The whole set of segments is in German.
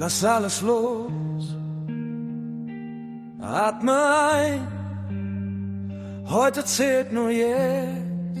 lass alles los. Atme ein, heute zählt nur jetzt.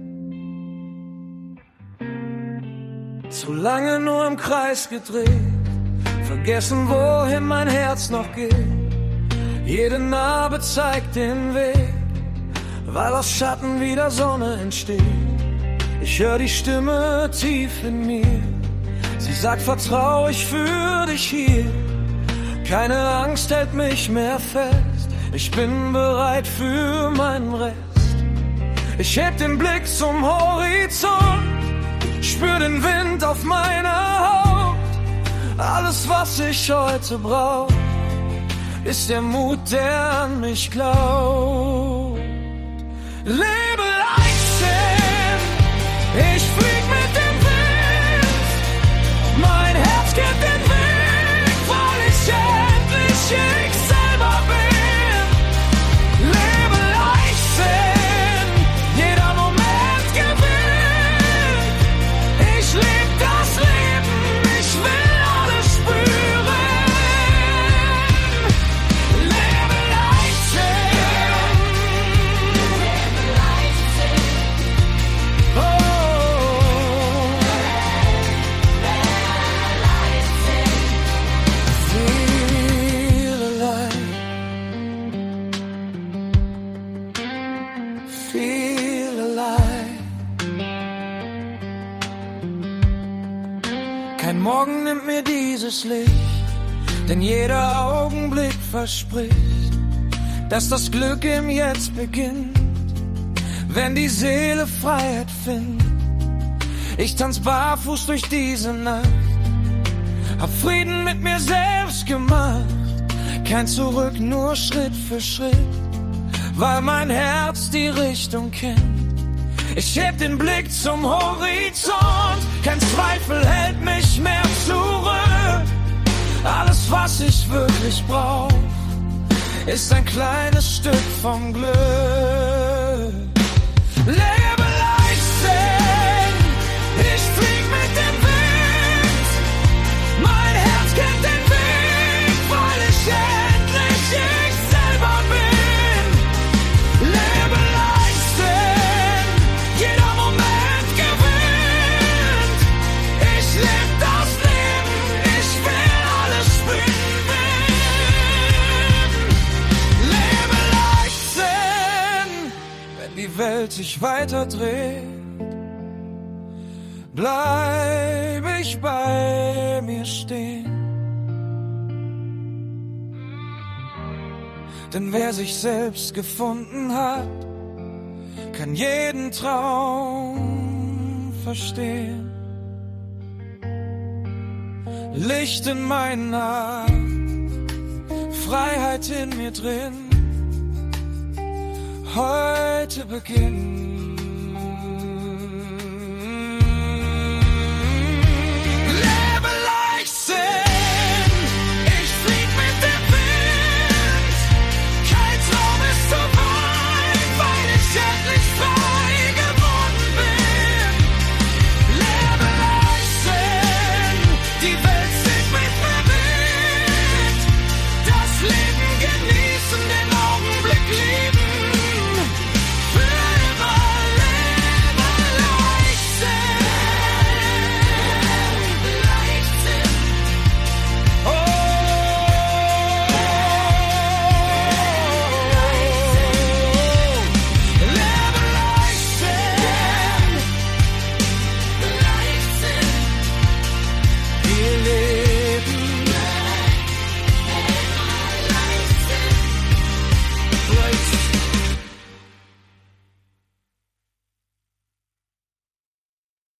Zu lange nur im Kreis gedreht, vergessen, wohin mein Herz noch geht. Jede Narbe zeigt den Weg, weil aus Schatten wieder Sonne entsteht. Ich höre die Stimme tief in mir, sie sagt, vertrau, ich für dich hier. Keine Angst hält mich mehr fest, ich bin bereit für meinen Rest. Ich heb den Blick zum Horizont, spür den Wind auf meiner Haut. Alles, was ich heute brauch, ist der Mut, der an mich glaubt. Lebe Leichtsinn, ich flieg mit dem Wind. Mein Herz kennt den Weg, weil ich endlich ich selber bin. Lebe Leichtsinn, jeder Moment gewinnt. Ich leb das Leben, ich will alles spüren. Lebe Leichtsinn, oh. Feel alive. Kein Morgen nimmt mir dieses Licht, denn jeder Augenblick verspricht, dass das Glück im Jetzt beginnt, wenn die Seele Freiheit findet. Ich tanz barfuß durch diese Nacht, hab Frieden mit mir selbst gemacht. Kein Zurück, nur Schritt für Schritt, weil mein Herz die Richtung kennt. Ich heb den Blick zum Horizont, kein Zweifel hält mich mehr zurück. Alles, was ich wirklich brauch, ist ein kleines Stück vom Glück. Lebe Leichtsinn, ich flieg mit dem Wind. Mein Herz kennt den Weg, weil ich endlich ich selber bin. Lebe Leichtsinn, jeder Moment gewinnt. Ich leb das Leben, ich will alles spüren. Lebe Leichtsinn, wenn die Welt sich weiter dreht, bleib ich bei mir stehen. Denn wer sich selbst gefunden hat, kann jeden Traum verstehen. Licht in meinen Nacht, Freiheit in mir drin. Heute beginnt